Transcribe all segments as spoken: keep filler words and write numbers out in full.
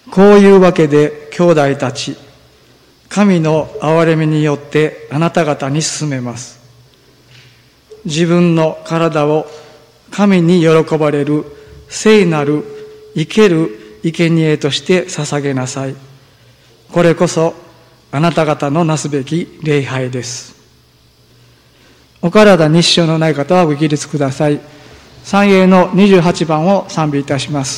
こういうわけで兄弟たち、神の憐れみによってあなた方に勧めます。自分の体を神に喜ばれる聖なる生ける生贄として捧げなさい。これこそあなた方のなすべき礼拝です。お体に支障のない方はご起立ください。三永のにじゅうはちばんを賛美いたします。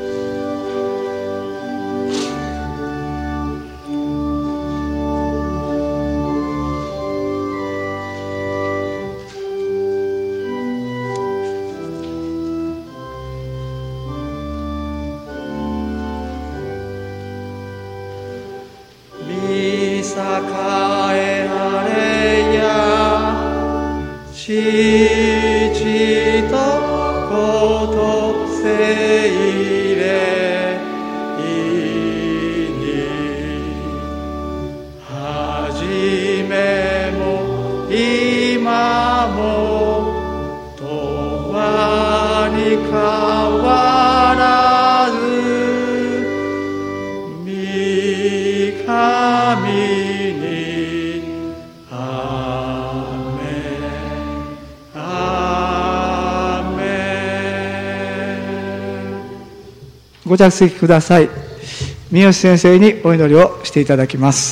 ご着席ください。三好先生にお祈りをしていただきます。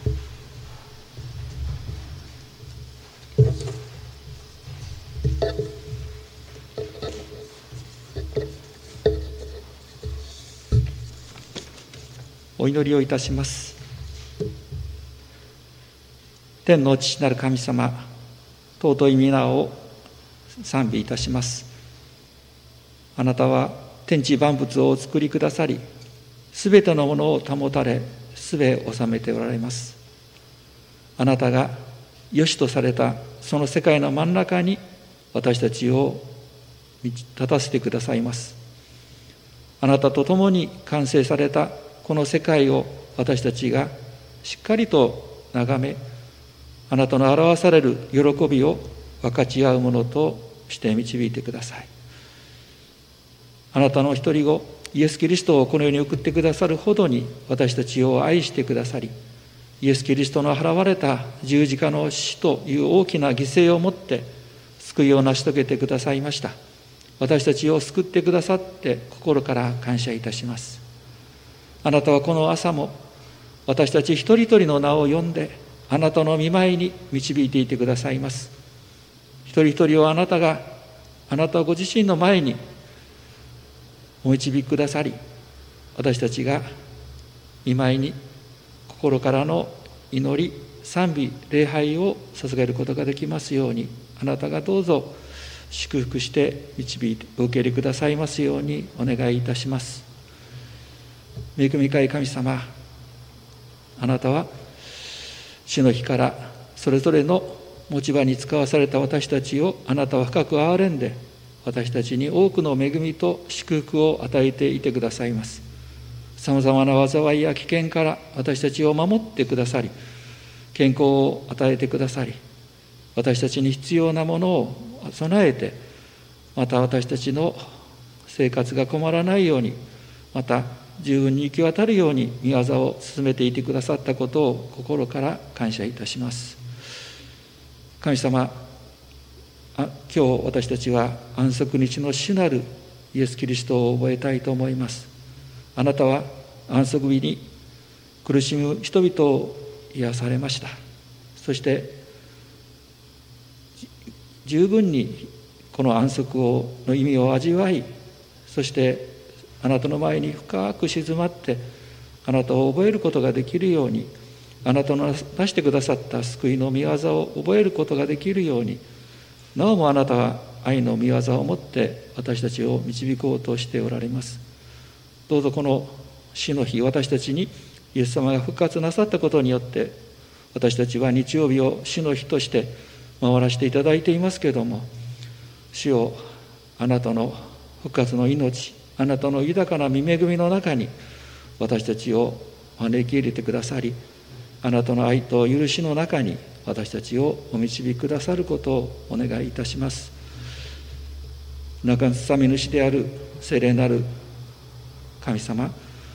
お祈りをいたします。天の父なる神様、尊い皆を賛美いたします。あなたは天地万物をお作りくださり、すべてのものを保たれ、すべを治めておられます。あなたが良しとされたその世界の真ん中に私たちを立たせてくださいます。あなたと共に完成されたこの世界を私たちがしっかりと眺め、あなたの表される喜びを分かち合うものとして導いてください。あなたの一人子イエス・キリストをこの世に送ってくださるほどに私たちを愛してくださり、イエス・キリストの払われた十字架の死という大きな犠牲をもって救いを成し遂げてくださいました。私たちを救ってくださって心から感謝いたします。あなたはこの朝も私たち一人一人の名を呼んであなたの御前に導いていてくださいます。一人一人をあなたがあなたご自身の前にお導きくださり、私たちが御前に心からの祈り、賛美、礼拝を捧げることができますように、あなたがどうぞ祝福して導いてお受け入れくださいますようにお願いいたします。恵み深い神様、あなたは主の日からそれぞれの持ち場に使わされた私たちをあなたは深く憐れんで、私たちに多くの恵みと祝福を与えていてくださいます。さまざまな災いや危険から私たちを守ってくださり、健康を与えてくださり、私たちに必要なものを備えて、また私たちの生活が困らないように、また十分に行き渡るように御業を進めていてくださったことを心から感謝いたします。神様、あ今日私たちは安息日の主なるイエス・キリストを覚えたいと思います。あなたは安息日に苦しむ人々を癒されました。そして十分にこの安息をの意味を味わい、そしてあなたの前に深く静まってあなたを覚えることができるように、あなたの出してくださった救いの御業を覚えることができるように、なおもあなたは愛の御業をもって私たちを導こうとしておられます。どうぞこの死の日、私たちにイエス様が復活なさったことによって、私たちは日曜日を死の日として回らせていただいていますけれども、主よ、あなたの復活の命、あなたの豊かな御恵みの中に私たちを招き入れてくださり、あなたの愛と許しの中に私たちをお導きくださることをお願いいたします。中津民主である聖霊なる神様、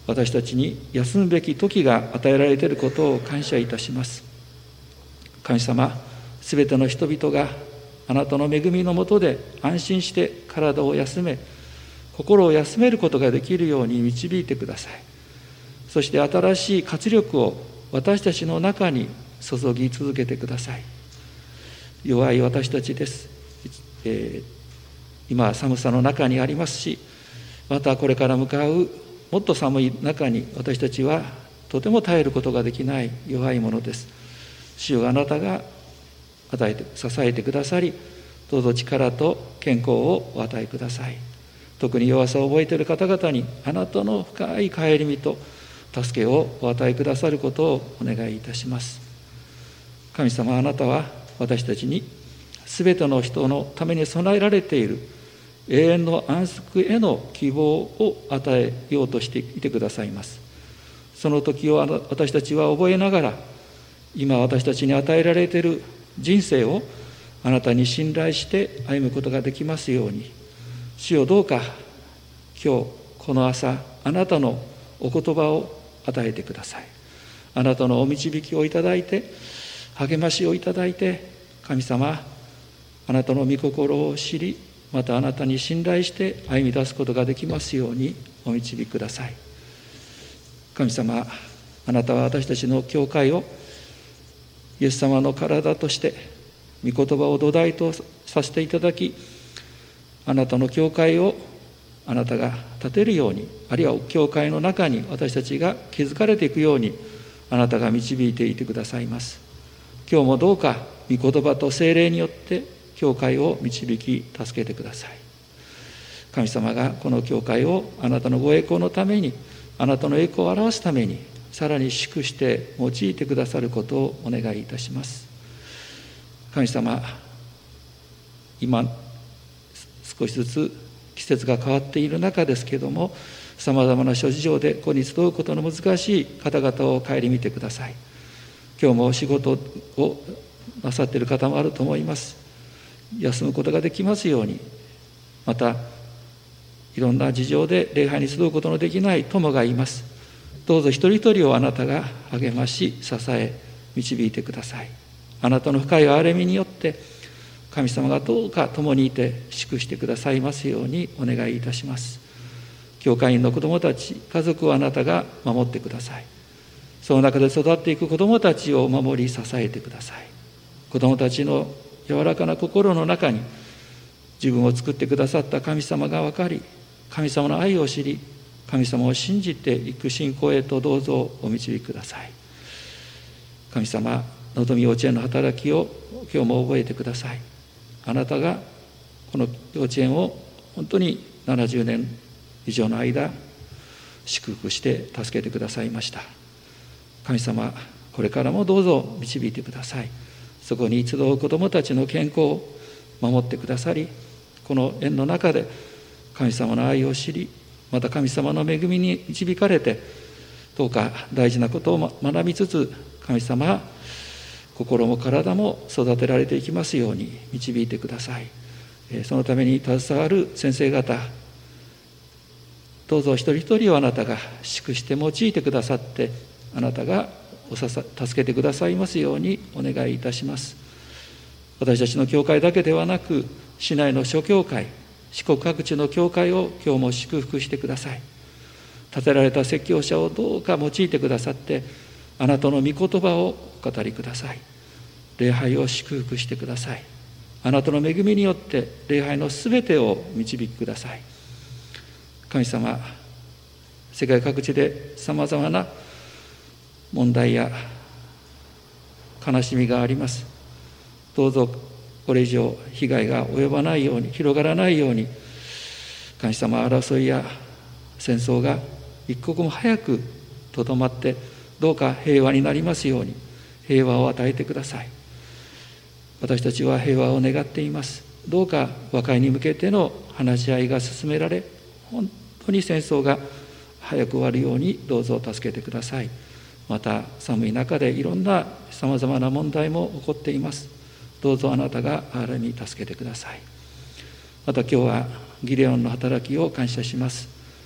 私たちに休むべき時が与えられていることを感謝いたします。神様、すべての人々があなたの恵みのもとで安心して体を休め、心を休めることができるように導いてください。そして新しい活力を私たちの中に注ぎ続けてください。弱い私たちです。えー、今寒さの中にありますし、またこれから向かうもっと寒い中に私たちはとても耐えることができない弱いものです。主よ、あなたが与えて支えてくださり、どうぞ力と健康をお与えください。特に弱さを覚えている方々にあなたの深い帰りみと助けをお与えくださることをお願いいたします。神様、あなたは私たちにすべての人のために備えられている永遠の安息への希望を与えようとしていてくださいます。その時を私たちは覚えながら、今私たちに与えられている人生をあなたに信頼して歩むことができますように、主よ、どうか今日この朝、あなたのお言葉を与えてください。あなたのお導きをいただいて、励ましをいただいて、神様、あなたの御心を知り、またあなたに信頼して歩み出すことができますようにお導きください。神様、あなたは私たちの教会をイエス様の体として御言葉を土台とさせていただき、あなたの教会をあなたが立てるように、あるいは教会の中に私たちが築かれていくようにあなたが導いていてくださいます。今日もどうか御言葉と聖霊によって教会を導き助けてください。神様がこの教会をあなたのご栄光のために、あなたの栄光を表すためにさらに祝して用いてくださることをお願いいたします。神様、今少しずつ季節が変わっている中ですけれども、さまざまな諸事情でここに集うことの難しい方々を顧みてください。今日も仕事をなさっている方もあると思います。休むことができますように、またいろんな事情で礼拝に集うことのできない友がいます。どうぞ一人一人をあなたが励まし支え導いてください。あなたの深い憐れみによって神様がどうか共にいて祝してくださいますようにお願いいたします。教会員の子どもたち、家族をあなたが守ってください。その中で育っていく子どもたちを守り支えてください。子どもたちの柔らかな心の中に自分を作ってくださった神様が分かり、神様の愛を知り、神様を信じていく信仰へとどうぞお導きください。神様、のぞみ幼稚園の働きを今日も覚えてください。あなたがこの幼稚園を本当にななじゅうねん以上の間祝福して助けてくださいました。神様、これからもどうぞ導いてください。そこに集う子どもたちの健康を守ってくださり、この園の中で神様の愛を知り、また神様の恵みに導かれて、どうか大事なことを学びつつ、神様、心も体も育てられていきますように導いてください。そのために携わる先生方、どうぞ一人一人をあなたが祝して用いてくださって、あなたがおささ助けてくださいますようにお願いいたします。私たちの教会だけではなく、市内の諸教会、四国各地の教会を今日も祝福してください。立てられた説教者をどうか用いてくださって、あなたの御言葉をお語りください。礼拝を祝福してください。あなたの恵みによって礼拝のすべてを導きください。神様、世界各地でさまざまな問題や悲しみがあります。どうぞこれ以上被害が及ばないように、広がらないように、神様、争いや戦争が一刻も早くとどまって、どうか平和になりますように平和を与えてください。私たちは平和を願っています。どうか和解に向けての話し合いが進められ、本当に戦争が早く終わるようにどうぞ助けてください。また寒い中でいろんなさまざまな問題も起こっています。どうぞあなたが憐れみ助けてください。また今日はギデオンの働きを感謝します。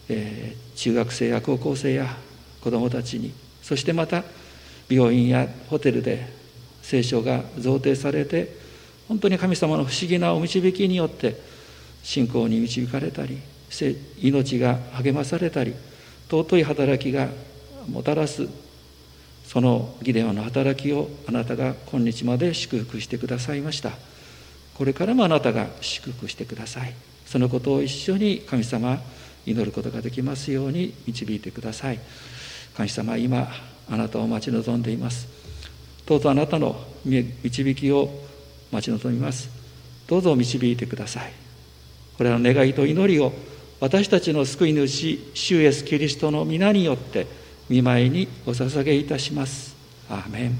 えー、中学生や高校生や子どもたちに、そしてまた病院やホテルで聖書が贈呈されて、本当に神様の不思議なお導きによって信仰に導かれたり、命が励まされたり、尊い働きがもたらすそのギデオンの働きをあなたが今日まで祝福してくださいました。これからもあなたが祝福してください。そのことを一緒に神様祈ることができますように導いてください。神様、今あなたを待ち望んでいます。どうぞあなたの導きを待ち望みます。どうぞ導いてください。これらの願いと祈りを私たちの救い主主イエスキリストの皆によって御前にお捧げいたします。アーメン。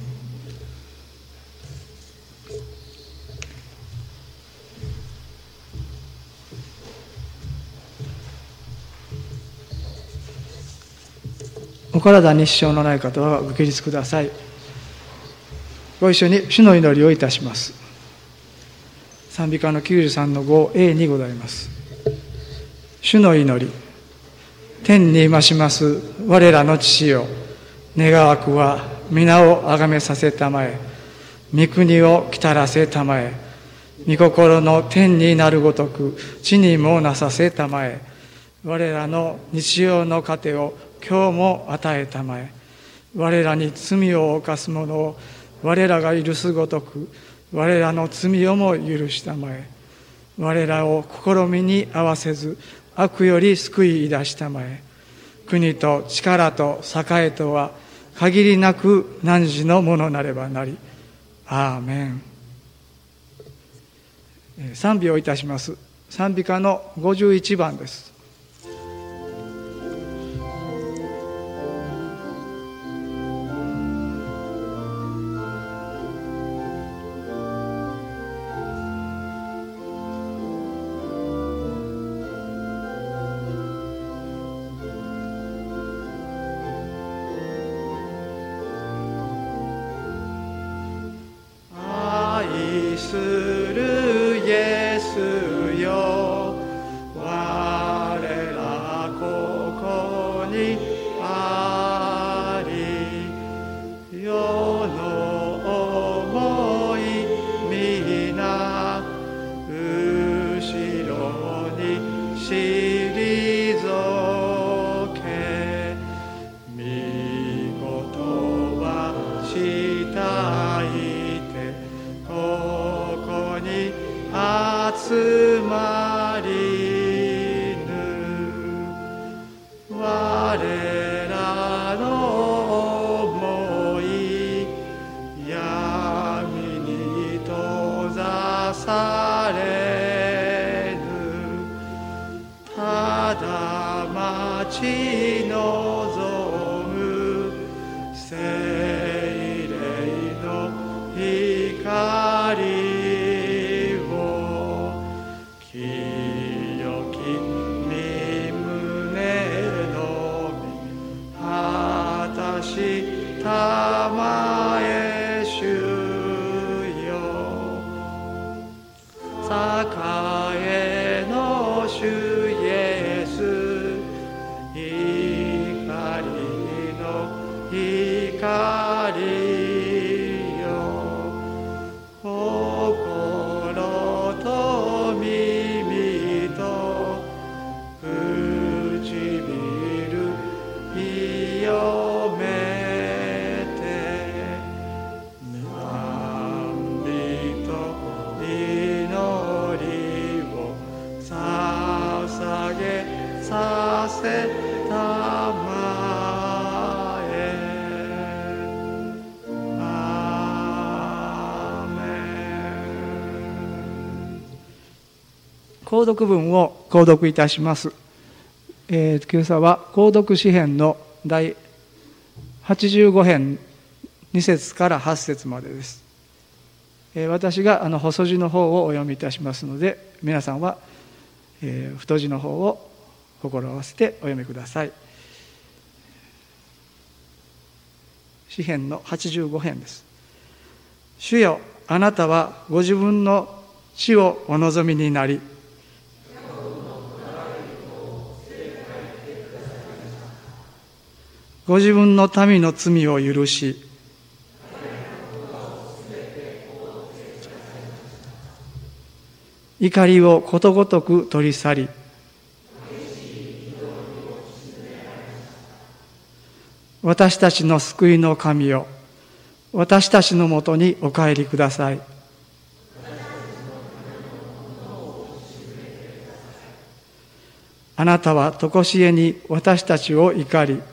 お体に支障のない方はご起立ください。ご一緒に主の祈りをいたします。賛美歌のきゅうじゅうさんのごエー にございます。主の祈り。天にいまします我らの父よ、願わくは皆をあがめさせたまえ、御国を来たらせたまえ、御心の天になるごとく地にもなさせたまえ、我らの日曜の糧を今日も与えたまえ、我らに罪を犯す者を我らが許すごとく我らの罪をも許したまえ、我らを試みに合わせず悪より救い出したまえ、国と力と栄とは限りなく汝のものなればなり。アーメン。賛美をいたします。賛美歌のごじゅういちばんです。購読文を購読いたします。えー、今朝は購読詩編の第はちじゅうご編に節からはち節までです。えー、私があの細字の方をお読みいたしますので、皆さんは、えー、太字の方を心合わせてお読みください。詩編のはちじゅうご編です。主よ、あなたはご自分の地をお望みになり、 ご自分の民の罪を許し、怒りをことごとく取り去り、私たちの救いの神よ、私たちのもとにお帰りください。あなたはとこしえに私たちを怒り、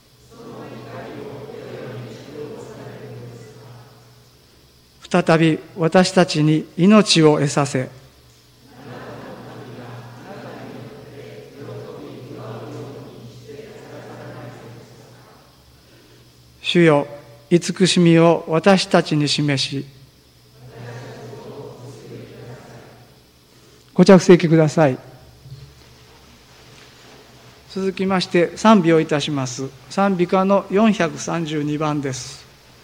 再び私たちに命を得させ、主よ、慈しみを私たちに示し、ご着席ください。続きまして賛美をいたします。賛美歌のよんひゃくさんじゅうにばんです。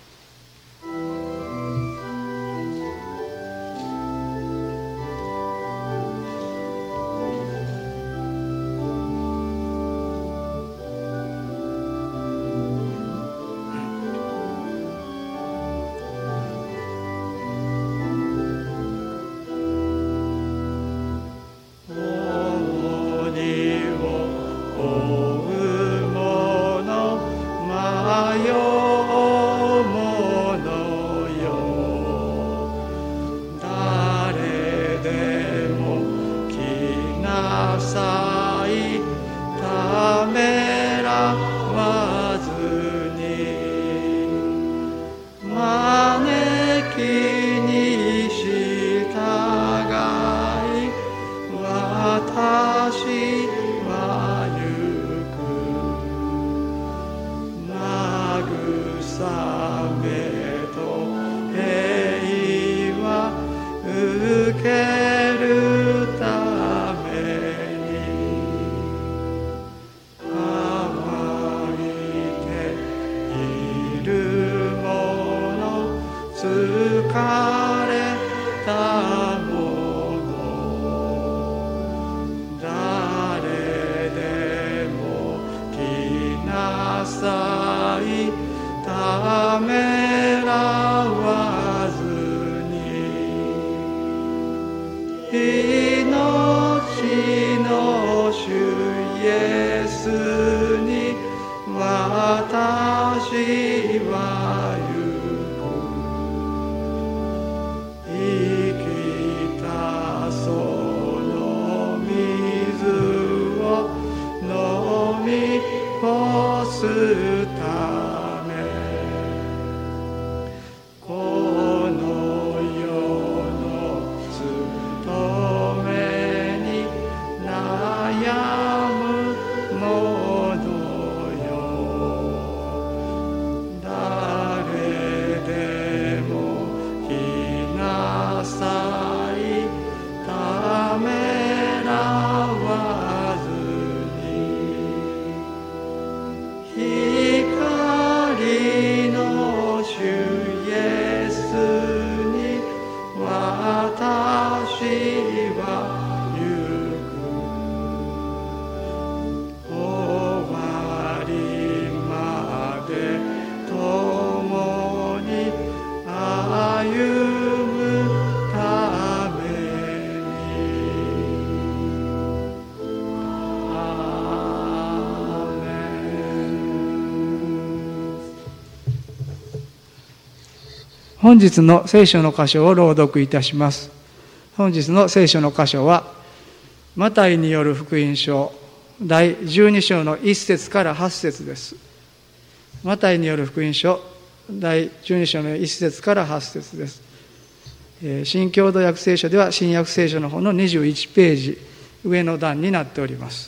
本日の聖書の箇所を朗読いたします。本日の聖書の箇所は、マタイによる福音書だいじゅうに章のいっ節からはち節です。マタイによる福音書だいじゅうに章のいっ節からはち節です。新共同訳聖書では新約聖書の方のにじゅういちページ上の段になっております。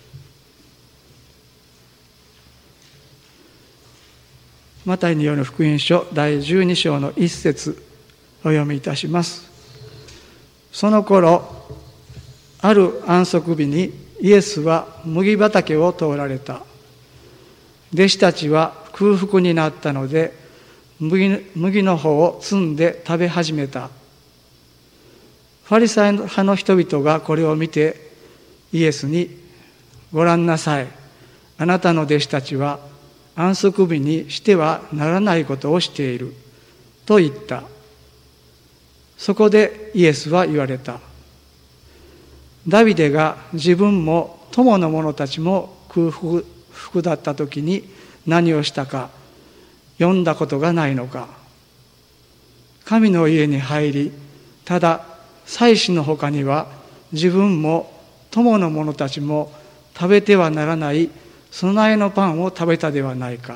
マタイによる福音書だいじゅうに章のいっ節お読みいたします。その頃、ある安息日にイエスは麦畑を通られた。弟子たちは空腹になったので、麦, 麦の穂を摘んで食べ始めた。ファリサイ派の人々がこれを見て、イエスに、ご覧なさい。あなたの弟子たちは安息日にしてはならないことをしていると言った。そこでイエスは言われた。ダビデが自分も友の者たちも空腹だった時に何をしたか読んだことがないのか。神の家に入り、ただ祭司の他には自分も友の者たちも食べてはならない備えのパンを食べたではないか。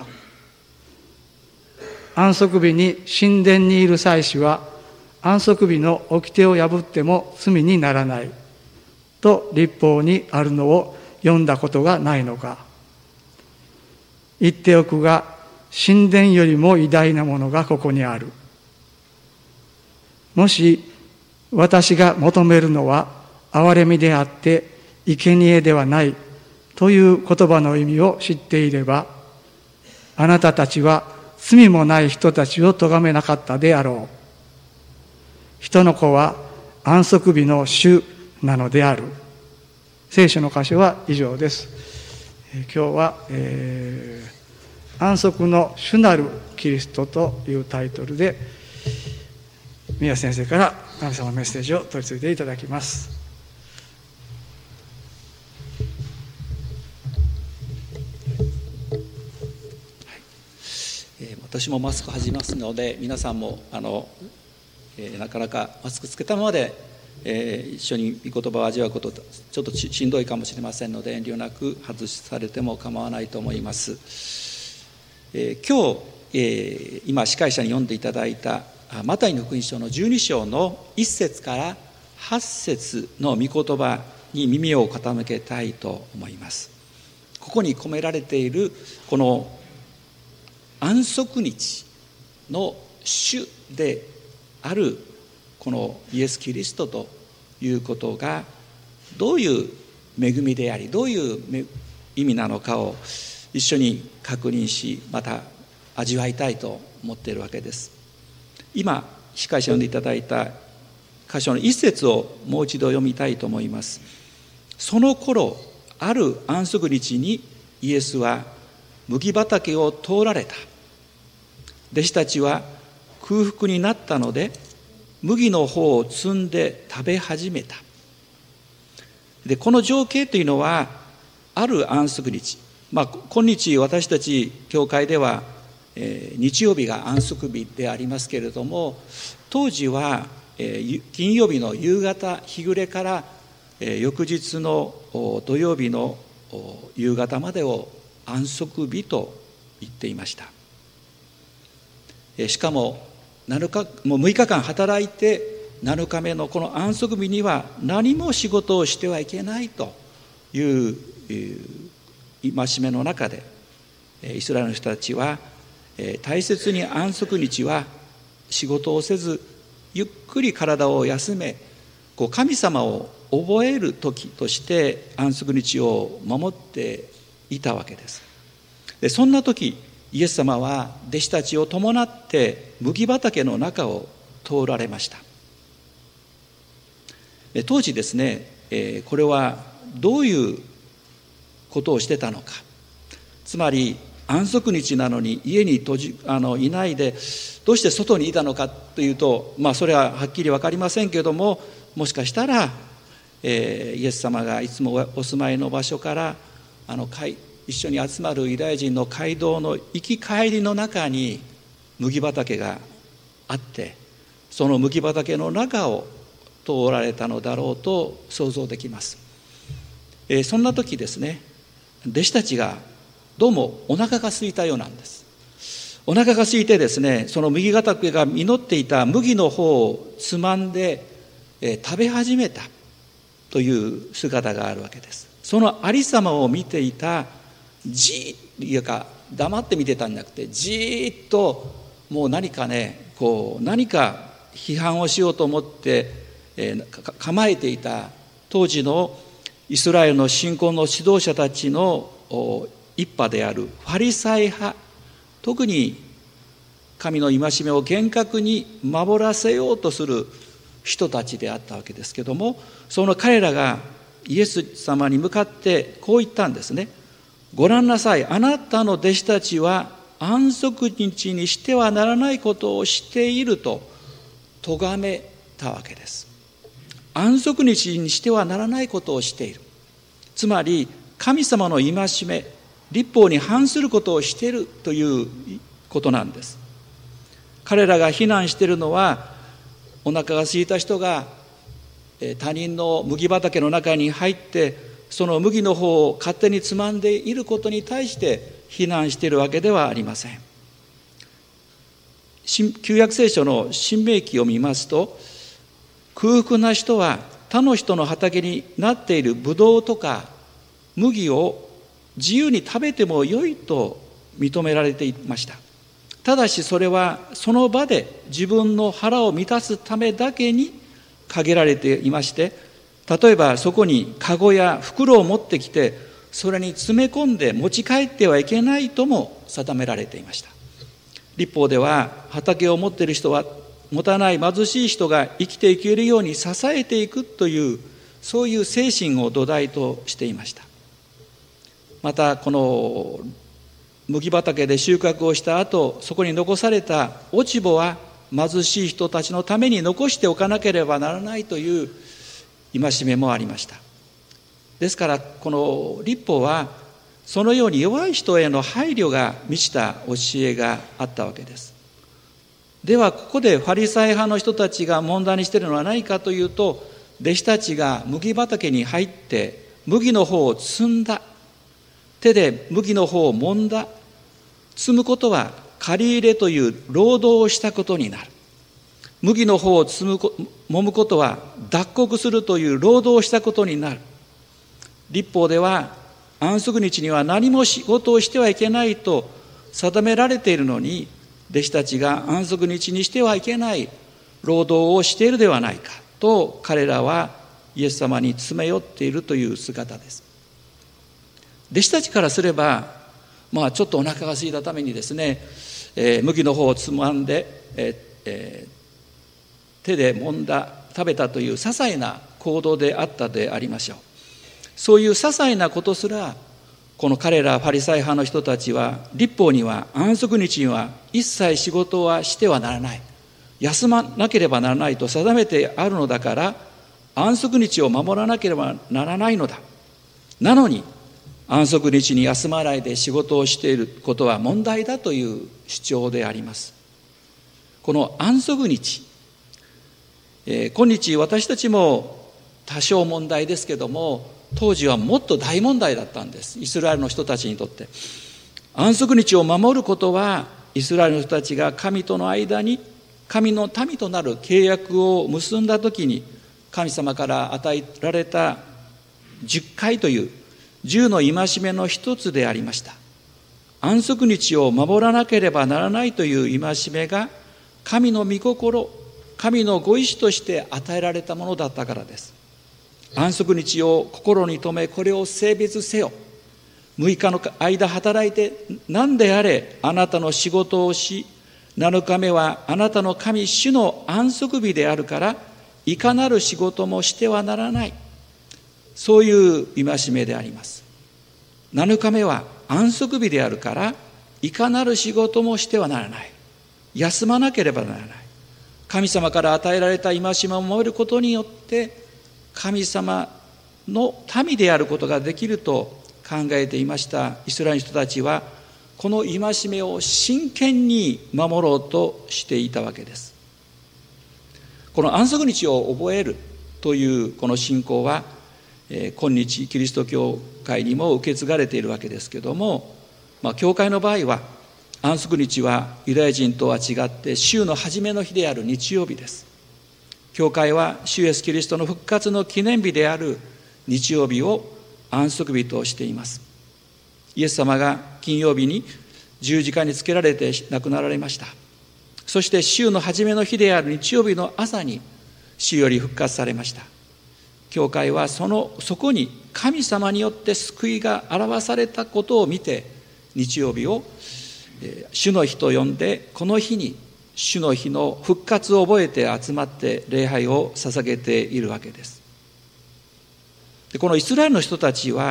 安息日に神殿にいる祭司は安息日の掟を破っても罪にならないと律法にあるのを読んだことがないのか。言っておくが、神殿よりも偉大なものがここにある。もし私が求めるのは憐れみであって生贄ではないという言葉の意味を知っていれば、あなたたちは罪もない人たちを咎めなかったであろう。人の子は安息日の主なのである。聖書の箇所は以上です。えー、今日は、えー、安息の主なるキリストというタイトルで宮先生から神様のメッセージを取り次いでいただきます。 私もマスク始めますので、皆さんもあの、えー、なかなかマスクつけたままで、えー、一緒に御言葉を味わうことちょっとしんどいかもしれませんので、遠慮なく外されても構わないと思います。えー、今日、えー、今司会者に読んでいただいたマタイの福音書のじゅうに章のいっ節からはち節の御言葉に耳を傾けたいと思います。ここに込められているこの安息日の主であるこのイエス・キリストということがどういう恵みであり、どういう意味なのかを一緒に確認し、また味わいたいと思っているわけです。今司会者読んでいただいた箇所の一節をもう一度読みたいと思います。その頃、ある安息日にイエスは麦畑を通られた。弟子たちは空腹になったので麦の方を摘んで食べ始めた。で、この情景というのはある安息日、まあ、今日私たち教会では、えー、日曜日が安息日でありますけれども、当時は、えー、金曜日の夕方日暮れから、えー、翌日の土曜日の夕方までを安息日と言っていました。しかもなのかもうむいかかん働いてなのかめのこの安息日には何も仕事をしてはいけないという戒めの中で、イスラエルの人たちは大切に安息日は仕事をせずゆっくり体を休め、こう神様を覚える時として安息日を守っていたわけです。で、そんな時イエス様は弟子たちを伴って麦畑の中を通られました。で、当時ですね、えー、これはどういうことをしてたのか、つまり安息日なのに家に閉じあのいないでどうして外にいたのかというと、まあそれははっきり分かりませんけれども、もしかしたら、えー、イエス様がいつもお住まいの場所からあの一緒に集まるユダヤ人の街道の行き帰りの中に麦畑があって、その麦畑の中を通られたのだろうと想像できます。えー、そんな時ですね、弟子たちがどうもお腹が空いたようなんです。お腹が空いてですね、その麦畑が実っていた麦の方をつまんで、えー、食べ始めたという姿があるわけです。そのありさまを見ていた、じーっというか黙って見てたんじゃなくて、じーっともう何かね、こう何か批判をしようと思って、えー、構えていた当時のイスラエルの信仰の指導者たちの一派であるファリサイ派、特に神の戒めを厳格に守らせようとする人たちであったわけですけども、その彼らがイエス様に向かってこう言ったんですね。 ご覧なさい、あなたの弟子たちは安息日にしてはならないことをしていると咎めたわけです。安息日にしてはならないことをしている。つまり神様の戒め、律法に反することをしているということなんです。彼らが非難しているのは、お腹が空いた人が他人の麦畑の中に入ってその麦の方を勝手につまんでいることに対して非難しているわけではありません。旧約聖書の申命記を見ますと、空腹な人は他の人の畑になっているブドウとか麦を自由に食べてもよいと認められていました。ただしそれはその場で自分の腹を満たすためだけに限られていまして、例えばそこにカゴや袋を持ってきてそれに詰め込んで持ち帰ってはいけないとも定められていました。律法では畑を持っている人は持たない貧しい人が生きていけるように支えていくという、そういう精神を土台としていました。またこの麦畑で収穫をした後、そこに残された落ち穂は貧しい人たちのために残しておかなければならないという戒めもありました。ですからこの律法はそのように弱い人への配慮が満ちた教えがあったわけです。ではここでファリサイ派の人たちが問題にしているのは何かというと、弟子たちが麦畑に入って麦の方を摘んだ、手で麦の方を揉んだ。摘むことは刈り入れという労働をしたことになる。麦の方を摘む揉むことは脱穀するという労働をしたことになる。律法では安息日には何も仕事をしてはいけないと定められているのに、弟子たちが安息日にしてはいけない労働をしているではないかと彼らはイエス様に詰め寄っているという姿です。弟子たちからすれば、まあちょっとお腹が空いたためにですね、えー、麦の方をつまんで、えーえー、手で揉んだ食べたという些細な行動であったでありましょう。そういう些細なことすら、この彼らファリサイ派の人たちは、律法には安息日には一切仕事はしてはならない、休まなければならないと定めてあるのだから、安息日を守らなければならないのだ。なのに安息日に休まないで仕事をしていることは問題だという主張であります。この安息日、えー、今日私たちも多少問題ですけども、当時はもっと大問題だったんです。イスラエルの人たちにとって安息日を守ることは、イスラエルの人たちが神との間に神の民となる契約を結んだ時に、神様から与えられた十戒という十の戒めの一つでありました。安息日を守らなければならないという戒めが、神の御心、神のご意志として与えられたものだったからです。安息日を心に留め、これを聖別せよ。六日の間働いて何であれあなたの仕事をし、七日目はあなたの神主の安息日であるから、いかなる仕事もしてはならない。そういう戒めであります。七日目は安息日であるから、いかなる仕事もしてはならない。休まなければならない。神様から与えられた戒めを守ることによって、神様の民であることができると考えていましたイスラエルの人たちは、この戒めを真剣に守ろうとしていたわけです。この安息日を覚えるというこの信仰は、今日キリスト教会にも受け継がれているわけですけども、まあ、教会の場合は安息日はユダヤ人とは違って週の初めの日である日曜日です。教会は主イエスキリストの復活の記念日である日曜日を安息日としています。イエス様が金曜日に十字架につけられて亡くなられました。そして週の初めの日である日曜日の朝に死より復活されました。教会はそのそこに神様によって救いが表されたことを見て、日曜日を主の日と呼んで、この日に主の日の復活を覚えて集まって礼拝を捧げているわけです。でこのイスラエルの人たちは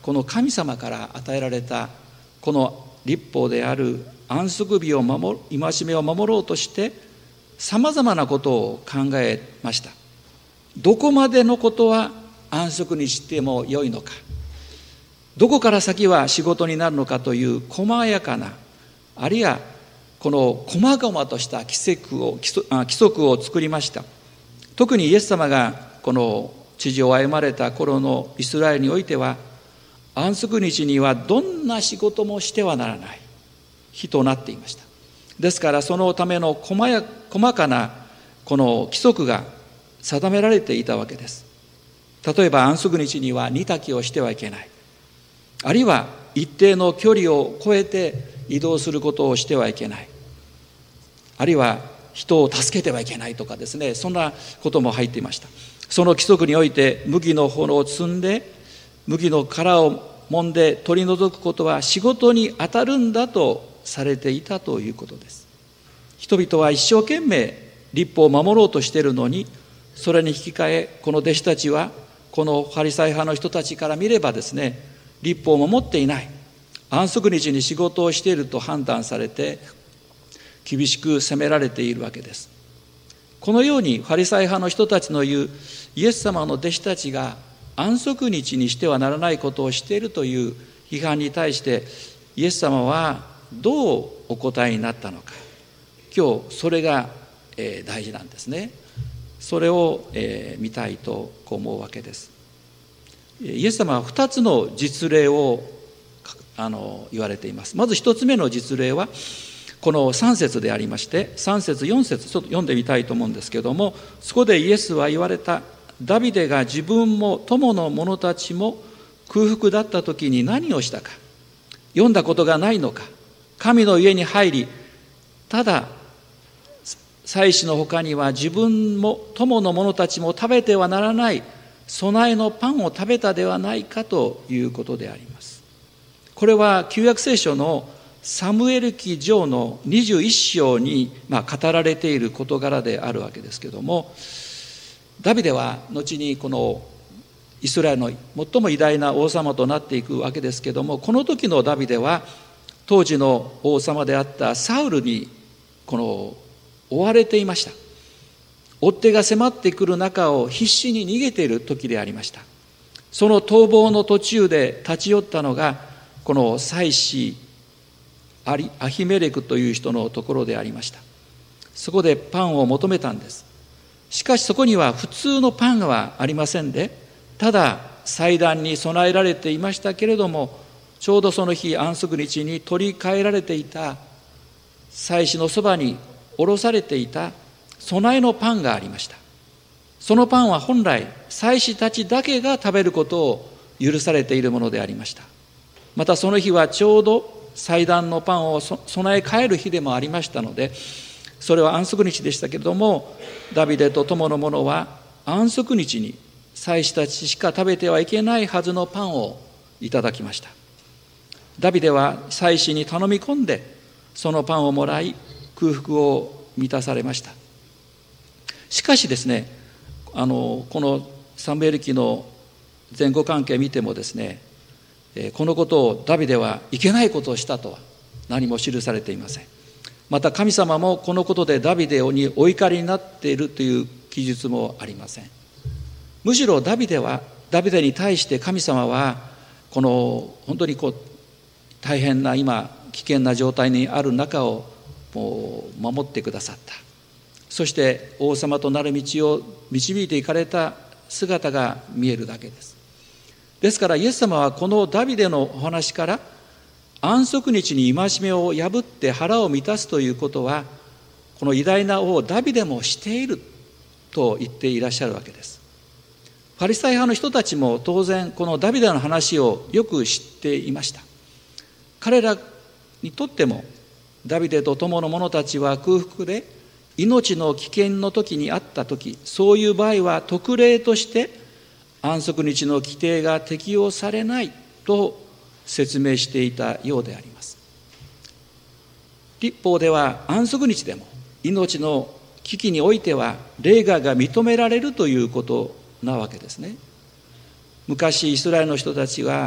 この神様から与えられたこの律法である安息日を守る、戒めを守ろうとしてさまざまなことを考えました。どこまでのことは安息にしても良いのか、どこから先は仕事になるのかという細やかな、あるいはこの細々とした規則を規則を作りました。特にイエス様がこの地上を歩まれた頃のイスラエルにおいては、安息日にはどんな仕事もしてはならない日となっていました。ですからそのための細や細かなこの規則が定められていたわけです。例えば安息日には煮炊きをしてはいけない、あるいは一定の距離を超えて移動することをしてはいけない、あるいは人を助けてはいけないとかですね、そんなことも入っていました。その規則において麦の炎を摘んで麦の殻を揉んで取り除くことは仕事に当たるんだとされていたということです。人々は一生懸命律法を守ろうとしているのに、それに引き換えこの弟子たちはこのファリサイ派の人たちから見ればですね、律法を守っていない、安息日に仕事をしていると判断されて厳しく責められているわけです。このようにファリサイ派の人たちの言うイエス様の弟子たちが安息日にしてはならないことをしているという批判に対してイエス様はどうお答えになったのか、今日それが大事なんですね。それを見たいと思うわけです。イエス様はふたつの実例をあの言われています。まずひとつめの実例はこのさん節でありまして、さん節よん節ちょっと読んでみたいと思うんですけれども、そこでイエスは言われた。ダビデが自分も友の者たちも空腹だった時に何をしたか、読んだことがないのか。神の家に入り、ただ祭司の他には自分も友の者たちも食べてはならない備えのパンを食べたではないかということであります。これは旧約聖書のサムエル記上のにじゅういっ章にまあ語られている事柄であるわけですけれども、ダビデは後にこのイスラエルの最も偉大な王様となっていくわけですけれども、この時のダビデは当時の王様であったサウルにこの追われていました。追っ手が迫ってくる中を必死に逃げている時でありました。その逃亡の途中で立ち寄ったのがこの祭司アヒメレクという人のところでありました。そこでパンを求めたんです。しかしそこには普通のパンはありませんで、ただ祭壇に備えられていましたけれども、ちょうどその日安息日に取り替えられていた祭司のそばに下ろされていた備えのパンがありました。そのパンは本来祭司たちだけが食べることを許されているものでありました。またその日はちょうど祭壇のパンを備え替える日でもありましたので、それは安息日でしたけれども、ダビデと友の者は安息日に祭司たちしか食べてはいけないはずのパンをいただきました。ダビデは祭司に頼み込んでそのパンをもらい空腹を満たされました。しかしですね、あのこのサムエル記の前後関係を見てもですね、このことをダビデはいけないことをしたとは何も記されていません。また神様もこのことでダビデにお怒りになっているという記述もありません。むしろダビデはダビデに対して神様はこの本当にこう大変な今危険な状態にある中をもう守ってくださった。そして王様となる道を導いていかれた姿が見えるだけです。ですからイエス様はこのダビデのお話から安息日に戒めを破って腹を満たすということはこの偉大な王ダビデもしていると言っていらっしゃるわけです。ファリサイ派の人たちも当然このダビデの話をよく知っていました。彼らにとってもダビデと友の者たちは空腹で命の危険の時にあった時、そういう場合は特例として安息日の規定が適用されないと説明していたようであります。律法では安息日でも命の危機においては例外が認められるということなわけですね。昔イスラエルの人たちは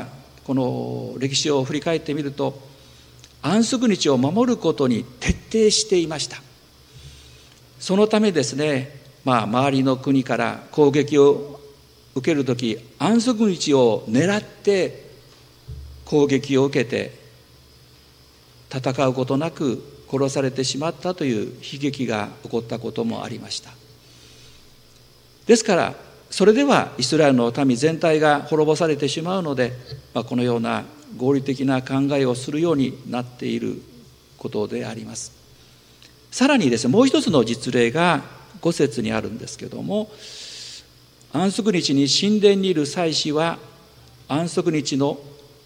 この歴史を振り返ってみると、安息日を守ることに徹底していました。そのためですね、まあ、周りの国から攻撃を受けるとき、安息日を狙って攻撃を受けて、戦うことなく殺されてしまったという悲劇が起こったこともありました。ですから、それではイスラエルの民全体が滅ぼされてしまうので、まあ、このような合理的な考えをするようになっていることであります。さらにですね、もう一つの実例がご節にあるんですけども、安息日に神殿にいる祭司は安息日の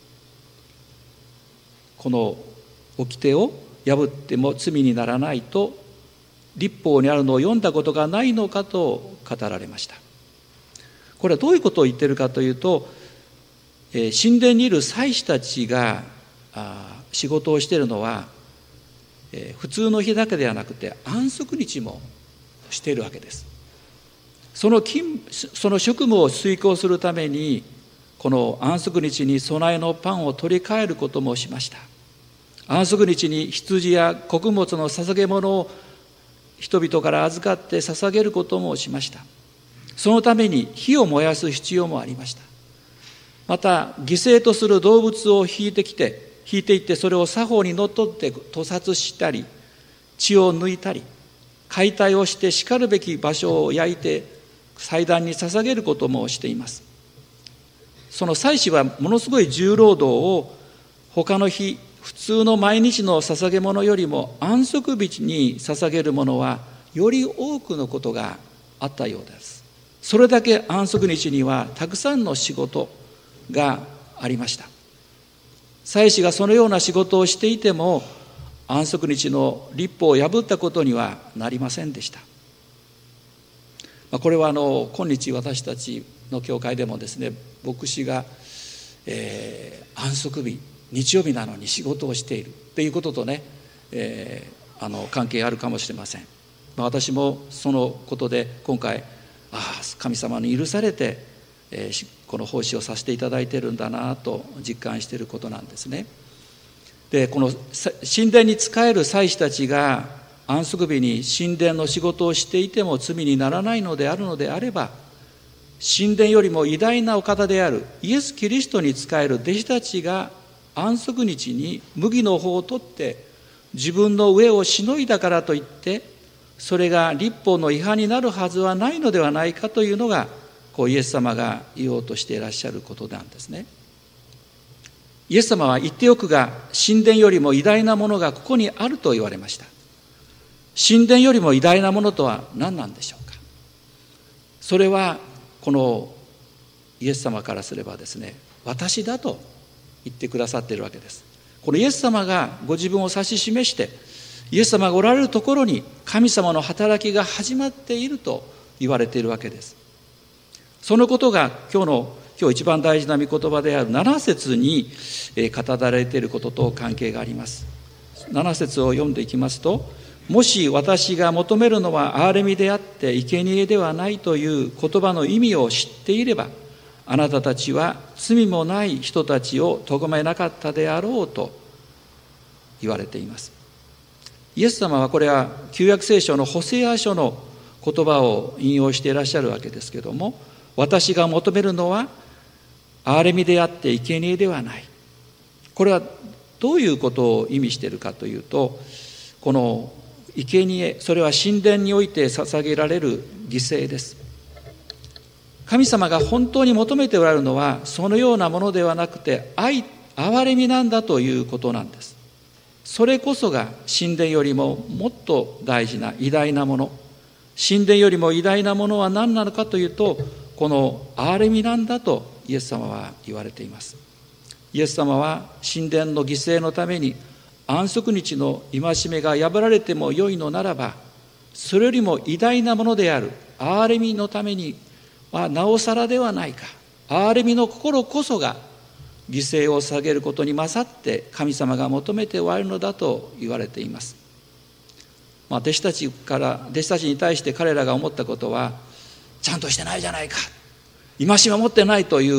この掟を破っても罪にならないと律法にあるのを読んだことがないのかと語られました。これはどういうことを言っているかというと、神殿にいる祭司たちが仕事をしているのは普通の日だけではなくて安息日もしているわけです。その勤その職務を遂行するために、この安息日に備えのパンを取り替えることもしました。安息日に羊や穀物の捧げ物を人々から預かって捧げることもしました。そのために火を燃やす必要もありました。また、犠牲とする動物を引いてきて、引いていってそれを作法にのっとって屠殺したり、血を抜いたり、解体をしてしかるべき場所を焼いて祭壇に捧げることもしています。その祭司はものすごい重労働を他の日、普通の毎日の捧げ物よりも安息日に捧げるものはより多くのことがあったようです。それだけ安息日にはたくさんの仕事がありました。祭司がそのような仕事をしていても安息日の律法を破ったことにはなりませんでした。これはあの今日私たちの教会でもですね、牧師が、えー、安息日日曜日なのに仕事をしているということとね、えー、あの関係あるかもしれません。まあ、私もそのことで今回、ああ神様に許されて、えー、この奉仕をさせていただいているんだなと実感していることなんですね。で、この神殿に仕える祭司たちが安息日に神殿の仕事をしていても罪にならないのであるのであれば、神殿よりも偉大なお方であるイエス・キリストに仕える弟子たちが安息日に麦の穂を取って自分の上をしのいだからといってそれが律法の違反になるはずはないのではないかというのが、こうイエス様が言おうとしていらっしゃることなんですね。イエス様は言っておくが、神殿よりも偉大なものがここにあると言われました。神殿よりも偉大なものとは何なんでしょうか。それはこのイエス様からすればですね、私だと言ってくださっているわけです。このイエス様がご自分を指し示して、イエス様がおられるところに神様の働きが始まっていると言われているわけです。そのことが今日の今日一番大事な御言葉であるなな節に語られていることと関係があります。なな節を読んでいきますと、もし私が求めるのは憐れみであって生贄ではないという言葉の意味を知っていれば、あなたたちは罪もない人たちを咎めなかったであろうと言われています。イエス様はこれは旧約聖書のホセア書の言葉を引用していらっしゃるわけですけども、私が求めるのは憐れみであって生贄ではない。これはどういうことを意味しているかというと、この生贄、それは神殿において捧げられる犠牲です。神様が本当に求めておられるのはそのようなものではなくて愛、憐れみなんだということなんです。それこそが神殿よりももっと大事な偉大なもの。神殿よりも偉大なものは何なのかというと、この憐れみなんだとイエス様は言われています。イエス様は神殿の犠牲のために安息日の戒めが破られてもよいのならば、それよりも偉大なものである憐れみのためにはなおさらではないか。憐れみの心こそが犠牲を捧げることに勝って神様が求めておられるのだと言われています。まあ、弟子たちから弟子たちに対して彼らが思ったことは、ちゃんとしてないじゃないか、戒めを持ってないという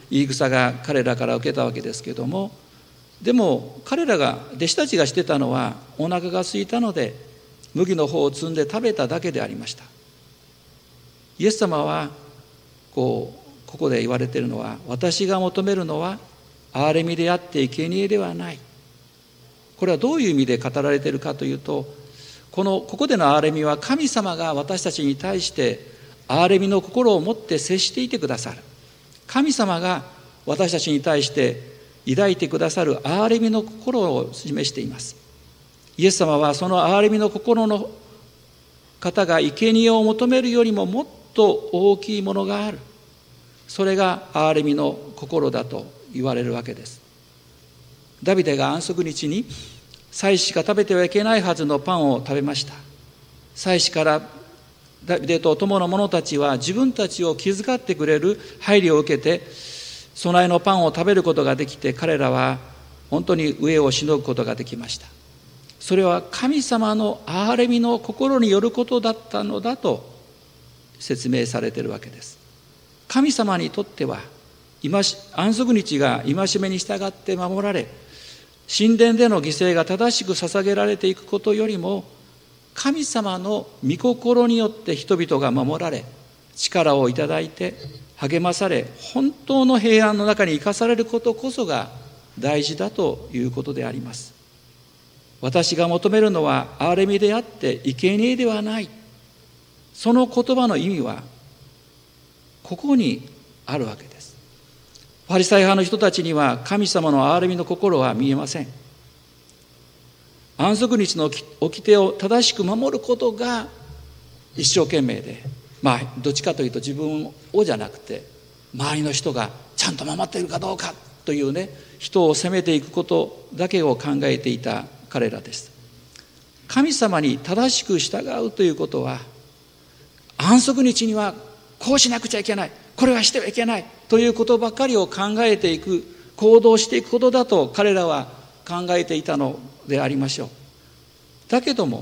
言い草が彼らから受けたわけですけども、でも彼らが弟子たちがしてたのは、お腹が空いたので麦の方を摘んで食べただけでありました。イエス様はこうここで言われているのは、私が求めるのは憐れみであって生贄ではない。これはどういう意味で語られているかというと、このここでの憐れみは、神様が私たちに対して憐れみの心を持って接していてくださる、神様が私たちに対して抱いてくださる憐れみの心を示しています。イエス様はその憐れみの心の方が生贄を求めるよりももっと大きいものがある、それが憐れみの心だと言われるわけです。ダビデが安息日に祭司が食べてはいけないはずのパンを食べました。祭司からダビデと友の者たちは自分たちを気遣ってくれる配慮を受けて、備えのパンを食べることができて、彼らは本当に飢えをしのぐことができました。それは神様の憐れみの心によることだったのだと説明されているわけです。神様にとっては安息日が戒めに従って守られ、神殿での犠牲が正しく捧げられていくことよりも、神様の御心によって人々が守られ、力をいただいて励まされ、本当の平安の中に生かされることこそが大事だということであります。私が求めるのは憐れみであって生贄ではない、その言葉の意味はここにあるわけです。ファリサイ派の人たちには神様の憐れみの心は見えません。安息日の掟を正しく守ることが一生懸命で、まあどっちかというと自分をじゃなくて、周りの人がちゃんと守っているかどうかというね、人を責めていくことだけを考えていた彼らです。神様に正しく従うということは、安息日にはこうしなくちゃいけない、これはしてはいけないということばかりを考えていく、行動していくことだと彼らは考えていたのでありましょう。だけども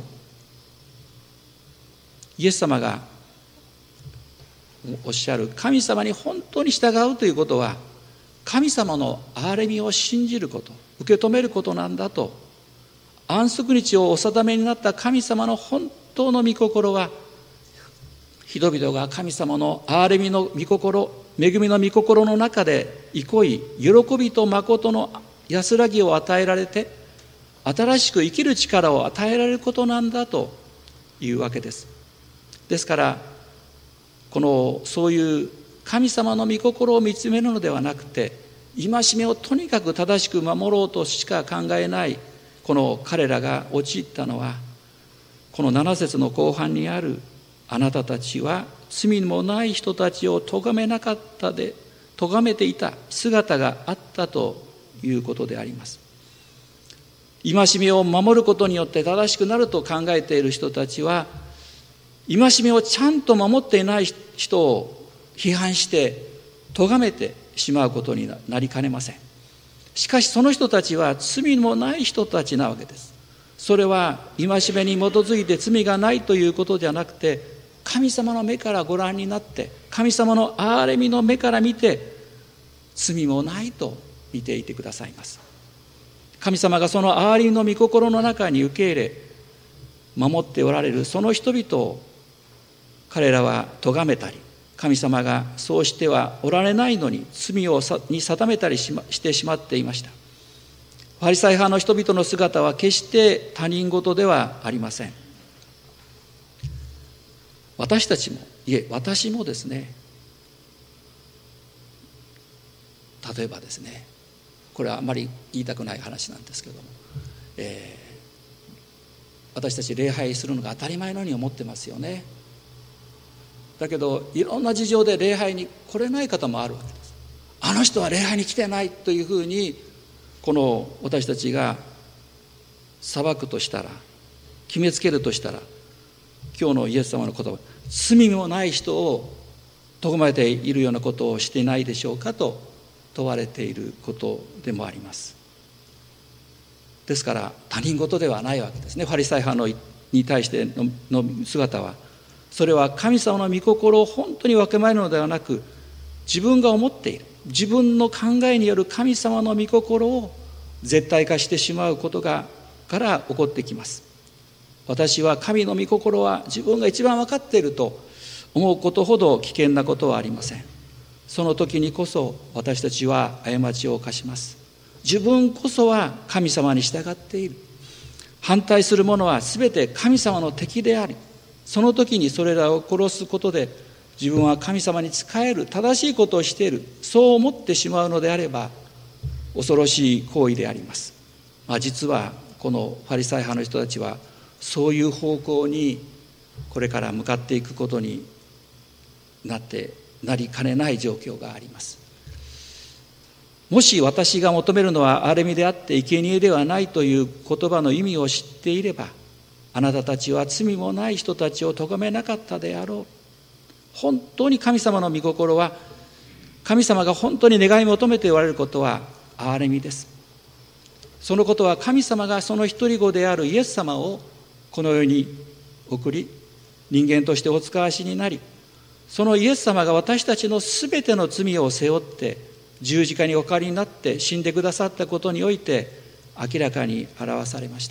イエス様がおっしゃる、神様に本当に従うということは、神様の憐れみを信じること、受け止めることなんだと。安息日をお定めになった神様の本当の御心は、人々が神様の憐れみの御心、恵みの御心の中で憩い、喜びと誠の安らぎを与えられて、新しく生きる力を与えられることなんだというわけです。ですからこのそういう神様の御心を見つめるのではなくて、戒めをとにかく正しく守ろうとしか考えないこの彼らが陥ったのは、このなな節の後半にある、あなたたちは罪もない人たちを咎めなかったで、咎めていた姿があったということであります。戒めを守ることによって正しくなると考えている人たちは、戒めをちゃんと守っていない人を批判して咎めてしまうことになりかねません。しかしその人たちは罪もない人たちなわけです。それは戒めに基づいて罪がないということじゃなくて、神様の目からご覧になって、神様の憐れみの目から見て、罪もないと見ていてくださいます。神様がその憐れみの御心の中に受け入れ守っておられるその人々を、彼らは咎めたり、神様がそうしてはおられないのに罪をに定めたりし、ま、してしまっていました。ファリサイ派の人々の姿は決して他人事ではありません。私たちも、いえ私もですね、例えばですね、これはあまり言いたくない話なんですけども、えー、私たち礼拝するのが当たり前のように思ってますよね。だけどいろんな事情で礼拝に来れない方もあるわけです。あの人は礼拝に来てないというふうに、この私たちが裁くとしたら、決めつけるとしたら、今日のイエス様の言葉、罪もない人を咎めているようなことをしていないでしょうかと問われていることでもあります。ですから他人事ではないわけですね。ファリサイ派のに対してのの姿は、それは神様の御心を本当にわきまえるのではなく、自分が思っている、 自分の考えによる神様の御心を絶対化してしまうことがから起こってきます。私は神の御心は自分が一番分かっていると思うことほど危険なことはありません。その時にこそ私たちは過ちを犯します。自分こそは神様に従っている。反対する者はすべて神様の敵であり、その時にそれらを殺すことで自分は神様に仕える、正しいことをしている、そう思ってしまうのであれば恐ろしい行為であります。まあ、実はこのファリサイ派の人たちはそういう方向にこれから向かっていくことになってなりかねない状況があります。もし私が求めるのは憐れみであって生贄ではないという言葉の意味を知っていれば、あなたたちは罪もない人たちを咎めなかったであろう。本当に神様の御心は、神様が本当に願い求めておられることは憐れみです。そのことは神様がその一人子であるイエス様をこの世に送り、人間としてお使わしになり、そのイエス様が私たちのすべての罪を背負って十字架におかかりになって死んでくださったことにおいて明らかに表されました。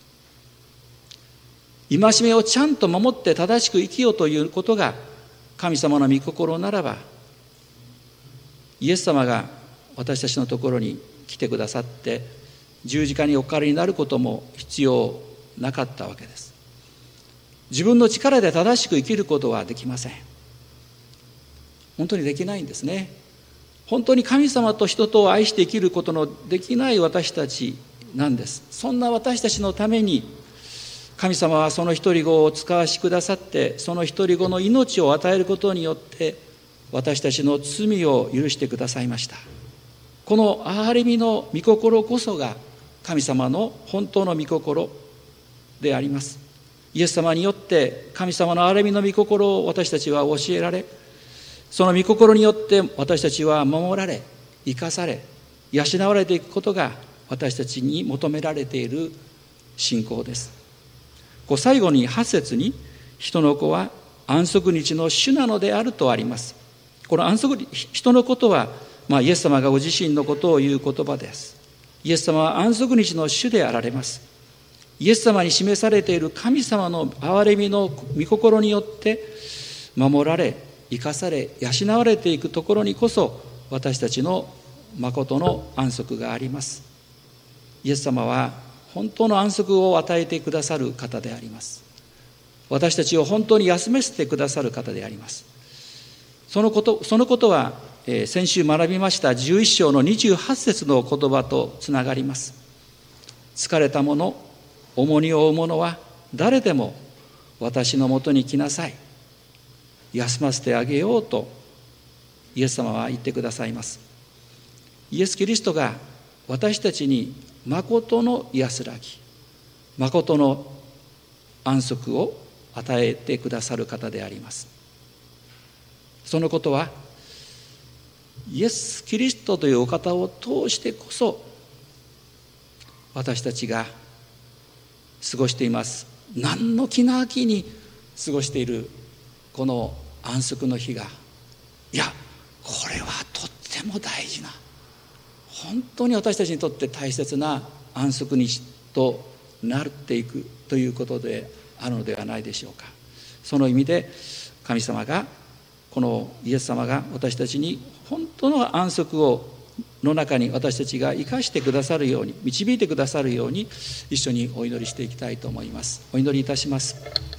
戒めをちゃんと守って正しく生きようということが神様の御心ならば、イエス様が私たちのところに来てくださって十字架におかかりになることも必要なかったわけです。自分の力で正しく生きることはできません。本当にできないんですね。本当に神様と人とを愛して生きることのできない私たちなんです。そんな私たちのために神様はその一人子をお使わしくださって、その一人子の命を与えることによって私たちの罪を許してくださいました。この憐れみの御心こそが神様の本当の御心であります。イエス様によって神様の憐れみの御心を私たちは教えられ、その御心によって私たちは守られ、生かされ、養われていくことが私たちに求められている信仰です。こう最後にはち節に、人の子は安息日の主なのであるとあります。この安息日、人のことは、まあ、イエス様がご自身のことを言う言葉です。イエス様は安息日の主であられます。イエス様に示されている神様の憐れみの御心によって守られ、生かされ、養われていくところにこそ私たちの誠の安息があります。イエス様は本当の安息を与えてくださる方であります。私たちを本当に休めせてくださる方であります。そのこと、そのことは、えー、先週学びましたじゅういっ章のにじゅうはち節の言葉とつながります。疲れた者、重荷を負う者は誰でも私のもとに来なさい。休ませてあげようとイエス様は言ってくださいます。イエス・キリストが私たちに誠の安らぎ、誠の安息を与えてくださる方であります。そのことはイエス・キリストというお方を通してこそ私たちが過ごしています。何の気なきに過ごしているこの安息の日が、いやこれはとっても大事な、本当に私たちにとって大切な安息日となっていくということであるのではないでしょうか。その意味で神様が、このイエス様が私たちに本当の安息をの中に私たちが生かしてくださるように、導いてくださるように一緒にお祈りしていきたいと思います。お祈りいたします。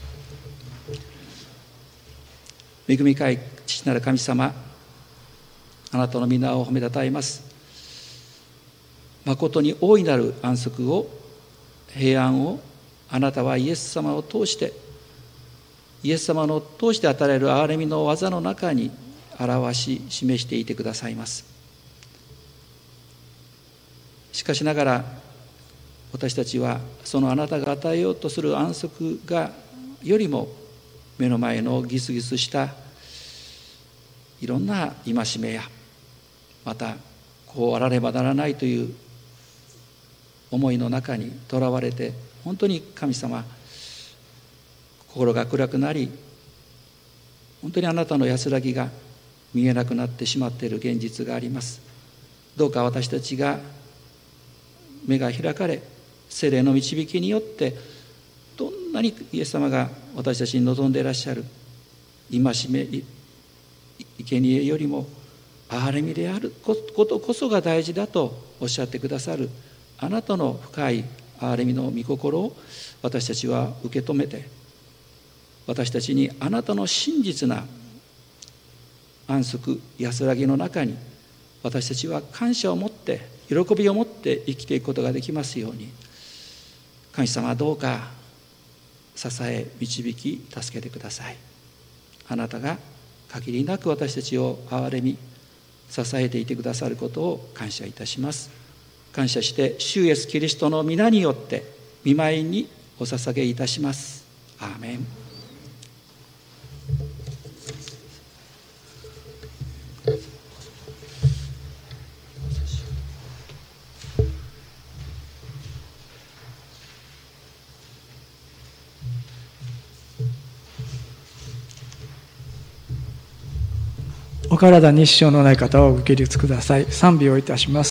恵み深い父なる神様、あなたの皆を褒めたたえます。誠に大いなる安息を、平安をあなたはイエス様を通して、イエス様の通して与えられる憐れみの技の中に表し示していてくださいます。しかしながら私たちはそのあなたが与えようとする安息がよりも目の前のギスギスしたいろんな戒めや、またこうあらねばならないという思いの中にとらわれて、本当に神様心が暗くなり、本当にあなたの安らぎが見えなくなってしまっている現実があります。どうか私たちが目が開かれ、聖霊の導きによってどんなにイエス様が私たちに望んでいらっしゃる戒め生贄よりも憐れみであることこそが大事だとおっしゃってくださるあなたの深い憐れみの御心を私たちは受け止めて、私たちにあなたの真実な安息安らぎの中に私たちは感謝を持って喜びを持って生きていくことができますように、神様はどうか支え導き助けてください。あなたが限りなく私たちを憐れみ支えていてくださることを感謝いたします。感謝して主イエスキリストの皆によって御前にお捧げいたします。アーメン。 お体に支障のない方はお受け入れください。賛美をいたします。